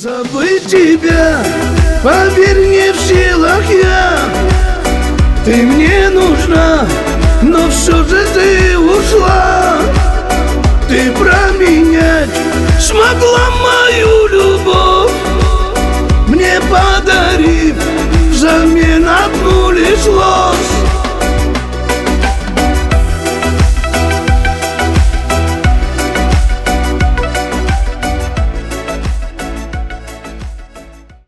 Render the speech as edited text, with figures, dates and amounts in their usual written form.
Забыть тебя, поверь, не в силах я. Ты мне нужна, но все же ты ушла. Ты променять смогла мою любовь, мне подарив взамен одну лишь ложь.